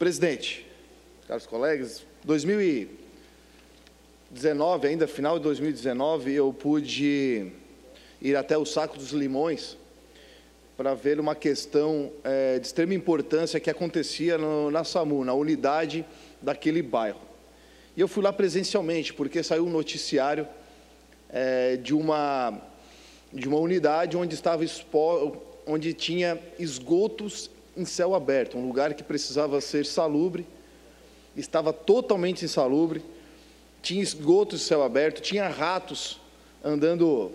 Presidente, caros colegas, 2019, ainda final de 2019, eu pude ir até o Saco dos Limões para ver uma questão de extrema importância que acontecia na SAMU, na unidade daquele bairro. E eu fui lá presencialmente, porque saiu um noticiário de uma unidade onde tinha esgotos em céu aberto, um lugar que precisava ser salubre, estava totalmente insalubre, tinha esgotos em céu aberto, tinha ratos andando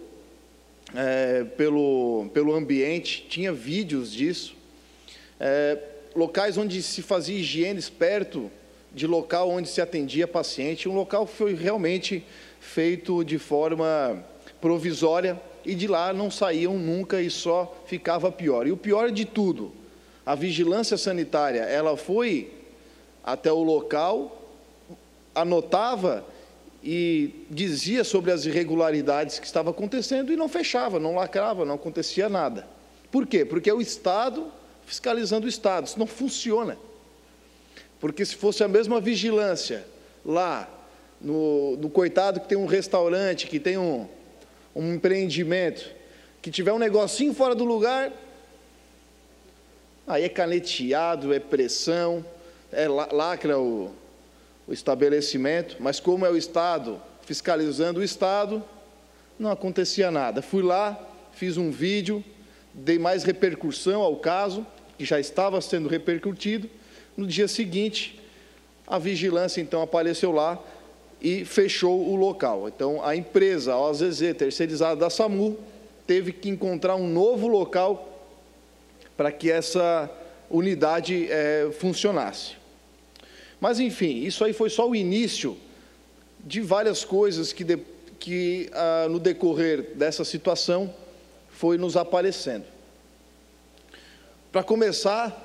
pelo ambiente, tinha vídeos disso, locais onde se fazia higiene perto de local onde se atendia paciente, um local que foi realmente feito de forma provisória e de lá não saíam nunca e só ficava pior. E o pior de tudo, a vigilância sanitária, ela foi até o local, anotava e dizia sobre as irregularidades que estavam acontecendo e não fechava, não lacrava, não acontecia nada. Por quê? Porque é o Estado fiscalizando o Estado, isso não funciona. Porque se fosse a mesma vigilância lá, no coitado que tem um restaurante, que tem um empreendimento, que tiver um negocinho fora do lugar, aí é caneteado, é pressão, lacra o estabelecimento, mas como é o Estado fiscalizando o Estado, não acontecia nada. Fui lá, fiz um vídeo, dei mais repercussão ao caso, que já estava sendo repercutido. No dia seguinte, a vigilância, então, apareceu lá e fechou o local. Então, a empresa, a OZZ, terceirizada da SAMU, teve que encontrar um novo local para que essa unidade funcionasse. Mas, enfim, isso aí foi só o início de várias coisas que no decorrer dessa situação, foi nos aparecendo. Para começar,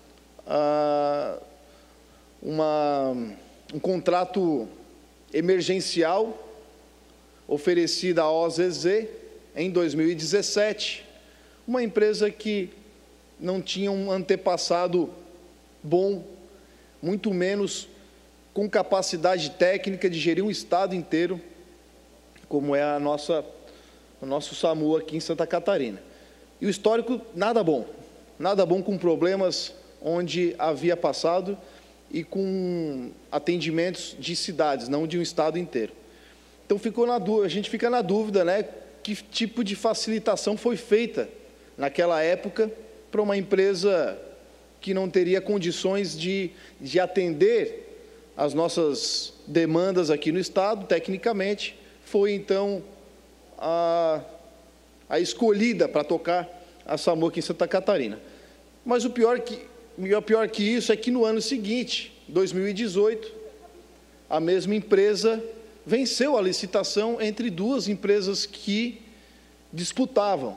um contrato emergencial oferecido à OZZ em 2017, uma empresa que não tinha um antepassado bom, muito menos com capacidade técnica de gerir um estado inteiro, como é o nosso SAMU aqui em Santa Catarina. E o histórico, nada bom com problemas onde havia passado e com atendimentos de cidades, não de um estado inteiro. Então a gente fica na dúvida, né, que tipo de facilitação foi feita naquela época para uma empresa que não teria condições de atender as nossas demandas aqui no estado, tecnicamente, foi então a escolhida para tocar a SAMU aqui em Santa Catarina. Mas o pior que isso é que no ano seguinte, 2018, a mesma empresa venceu a licitação entre duas empresas que disputavam.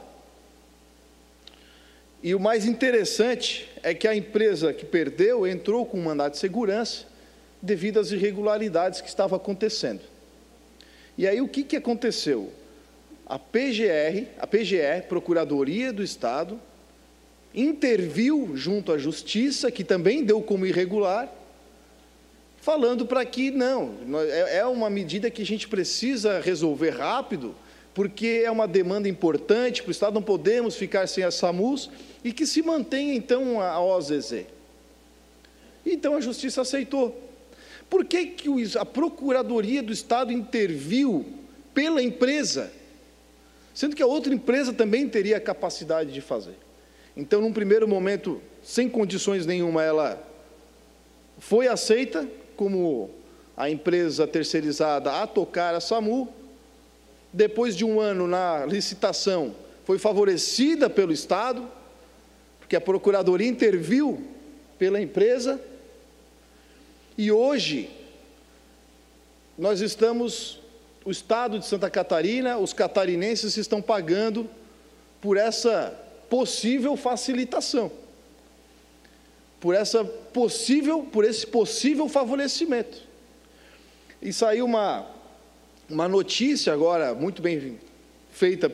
E o mais interessante é que a empresa que perdeu entrou com um mandato de segurança devido às irregularidades que estavam acontecendo. E aí o que aconteceu? A PGE, Procuradoria do Estado, interviu junto à Justiça, que também deu como irregular, falando para que não, é uma medida que a gente precisa resolver rápido, porque é uma demanda importante para o Estado, não podemos ficar sem a SAMUs, e que se mantenha, então, a OZZ. Então, a Justiça aceitou. Por que a Procuradoria do Estado interviu pela empresa, sendo que a outra empresa também teria a capacidade de fazer? Então, num primeiro momento, sem condições nenhuma, ela foi aceita como a empresa terceirizada a tocar a SAMU. Depois de um ano na licitação, foi favorecida pelo Estado, porque a Procuradoria interviu pela empresa. E hoje, o Estado de Santa Catarina, os catarinenses estão pagando por essa possível facilitação, por esse possível favorecimento. E saiu uma notícia agora, muito bem feita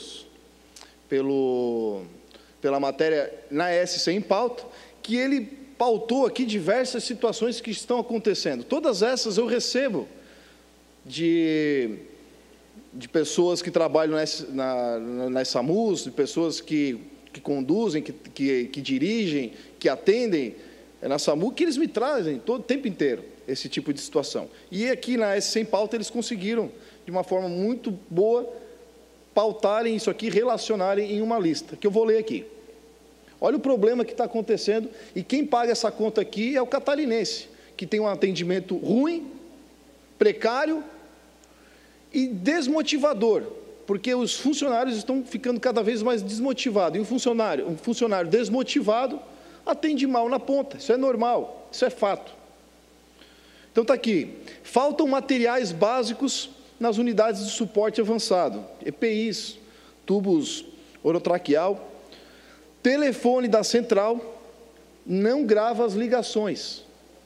pela matéria na SC em Pauta, que ele pautou aqui diversas situações que estão acontecendo. Todas essas eu recebo de pessoas que trabalham nas SAMUs, de pessoas que conduzem, que dirigem, que atendem na SAMU, que eles me trazem todo o tempo inteiro esse tipo de situação. E aqui na S Sem Pauta eles conseguiram, de uma forma muito boa, pautarem isso aqui, relacionarem em uma lista, que eu vou ler aqui. Olha o problema que está acontecendo, e quem paga essa conta aqui é o catarinense, que tem um atendimento ruim, precário e desmotivador, porque os funcionários estão ficando cada vez mais desmotivados. E um funcionário desmotivado atende mal na ponta. Isso é normal, isso é fato. Então está aqui. Faltam materiais básicos nas unidades de suporte avançado, EPIs, tubos orotraqueal. Telefone da central não grava as ligações.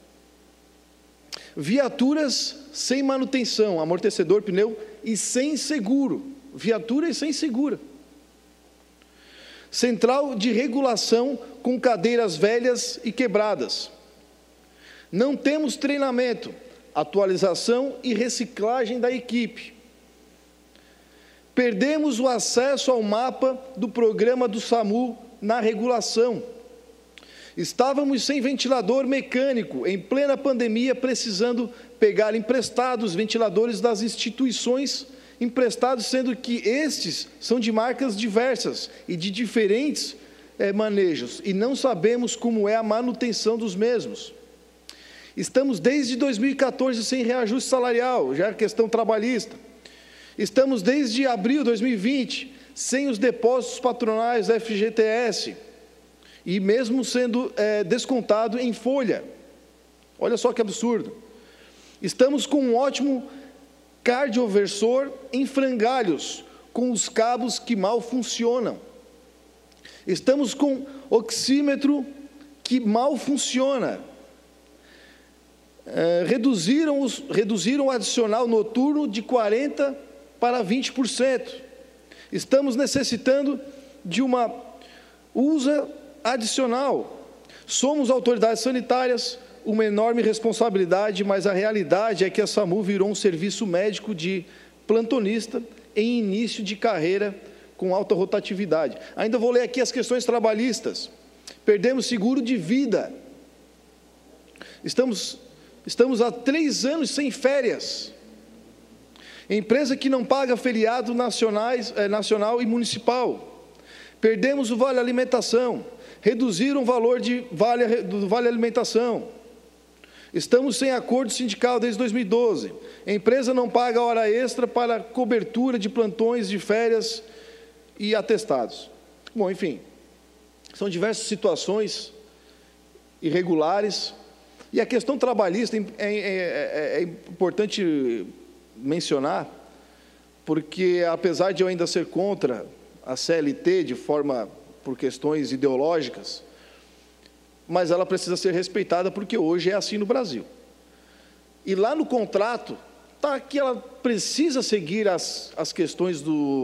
Viaturas sem manutenção, amortecedor, pneu e sem seguro. Viatura e sem seguro. Central de regulação com cadeiras velhas e quebradas. Não temos treinamento, atualização e reciclagem da equipe. Perdemos o acesso ao mapa do programa do SAMU na regulação. Estávamos sem ventilador mecânico, em plena pandemia, precisando pegar emprestados ventiladores das instituições emprestados, sendo que estes são de marcas diversas e de diferentes manejos, e não sabemos como é a manutenção dos mesmos. Estamos desde 2014 sem reajuste salarial, já é questão trabalhista. Estamos desde abril de 2020 sem os depósitos patronais da FGTS, e mesmo sendo descontado em folha. Olha só que absurdo. Estamos com um ótimo cardioversor em frangalhos, com os cabos que mal funcionam. Estamos com oxímetro que mal funciona. Reduziram o adicional noturno de 40% para 20%. Estamos necessitando de uma usa adicional. Somos autoridades sanitárias, uma enorme responsabilidade, mas a realidade é que a SAMU virou um serviço médico de plantonista em início de carreira com alta rotatividade. Ainda vou ler aqui as questões trabalhistas. Perdemos seguro de vida. Estamos há 3 anos sem férias. Empresa que não paga feriado nacional e municipal. Perdemos o vale alimentação. Reduziram o valor do vale alimentação. Estamos sem acordo sindical desde 2012. A empresa não paga hora extra para cobertura de plantões de férias e atestados. Bom, enfim, são diversas situações irregulares. E a questão trabalhista é importante mencionar, porque apesar de eu ainda ser contra a CLT por questões ideológicas, mas ela precisa ser respeitada, porque hoje é assim no Brasil. E lá no contrato está que ela precisa seguir as questões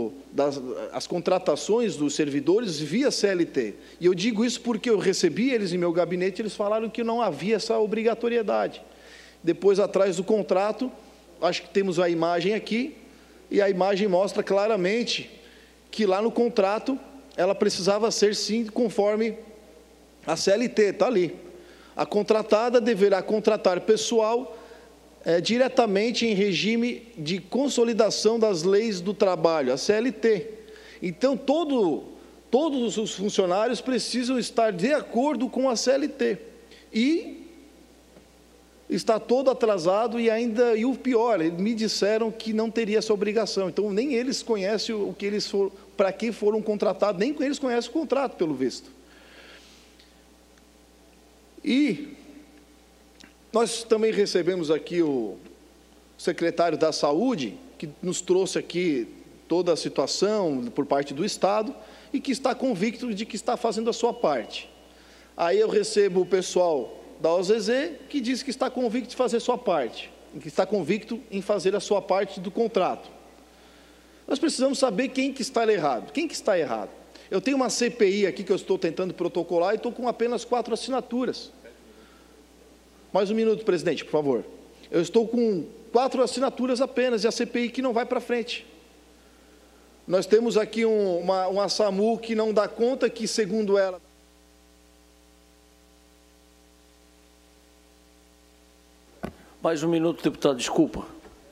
as contratações dos servidores via CLT. E eu digo isso porque eu recebi eles em meu gabinete, eles falaram que não havia essa obrigatoriedade. Depois, atrás do contrato, acho que temos a imagem aqui, e a imagem mostra claramente que lá no contrato ela precisava ser, sim, conforme a CLT, está ali. A contratada deverá contratar pessoal diretamente em regime de consolidação das leis do trabalho, a CLT. Então, todos os funcionários precisam estar de acordo com a CLT. E está todo atrasado e o pior, eles me disseram que não teria essa obrigação. Então, nem eles conhecem para que foram contratados, nem eles conhecem o contrato, pelo visto. E nós também recebemos aqui o secretário da Saúde, que nos trouxe aqui toda a situação por parte do Estado e que está convicto de que está fazendo a sua parte. Aí eu recebo o pessoal da OZZ, que diz que está convicto de fazer a sua parte, que está convicto em fazer a sua parte do contrato. Nós precisamos saber quem que está errado. Quem que está errado? Eu tenho uma CPI aqui que eu estou tentando protocolar e estou com apenas 4 assinaturas. Mais um minuto, presidente, por favor. Eu estou com 4 assinaturas apenas, e a CPI que não vai para frente. Nós temos aqui uma SAMU que não dá conta, que, segundo ela... Mais um minuto, deputado, desculpa.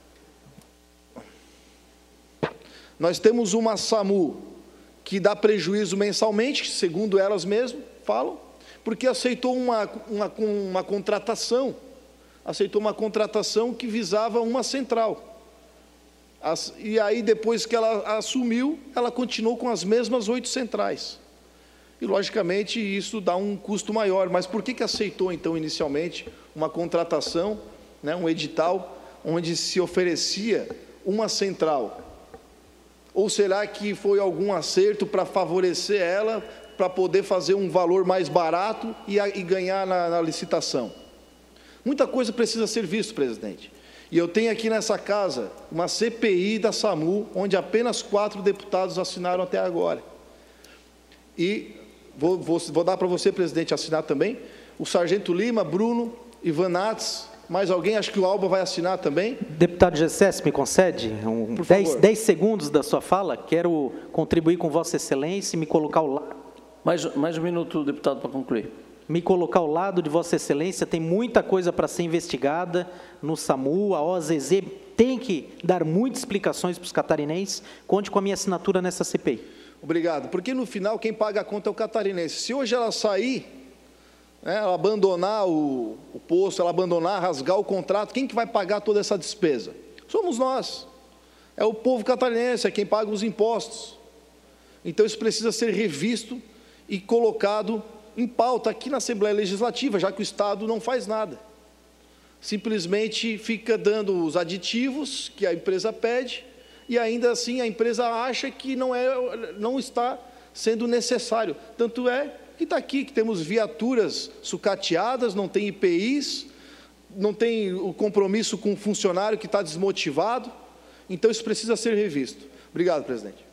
Nós temos uma SAMU que dá prejuízo mensalmente, segundo elas mesmas falam, porque aceitou uma contratação, que visava uma central. E aí, depois que ela assumiu, ela continuou com as mesmas 8 centrais. E, logicamente, isso dá um custo maior. Mas por que aceitou, então, inicialmente, uma contratação, né, um edital, onde se oferecia uma central? Ou será que foi algum acerto para favorecer ela, para poder fazer um valor mais barato e ganhar na licitação? Muita coisa precisa ser visto, presidente. E eu tenho aqui nessa casa uma CPI da SAMU, onde apenas 4 deputados assinaram até agora. E vou dar para você, presidente, assinar também. O Sargento Lima, Bruno, Ivan Nats, mais alguém? Acho que o Alba vai assinar também. Deputado Gessé, me concede 10 segundos da sua fala? Quero contribuir com Vossa Excelência e me colocar ao lado. Mais um minuto, deputado, para concluir. Me colocar ao lado de Vossa Excelência, tem muita coisa para ser investigada no SAMU, a OZZ tem que dar muitas explicações para os catarinenses. Conte com a minha assinatura nessa CPI. Obrigado, porque no final quem paga a conta é o catarinense. Se hoje ela sair, né, ela abandonar o posto, ela abandonar, rasgar o contrato, quem que vai pagar toda essa despesa? Somos nós. É o povo catarinense, é quem paga os impostos. Então isso precisa ser revisto e colocado em pauta aqui na Assembleia Legislativa, já que o Estado não faz nada. Simplesmente fica dando os aditivos que a empresa pede e ainda assim a empresa acha que não está sendo necessário. Tanto é que está aqui, que temos viaturas sucateadas, não tem IPIs, não tem o compromisso com o funcionário que está desmotivado. Então isso precisa ser revisto. Obrigado, presidente.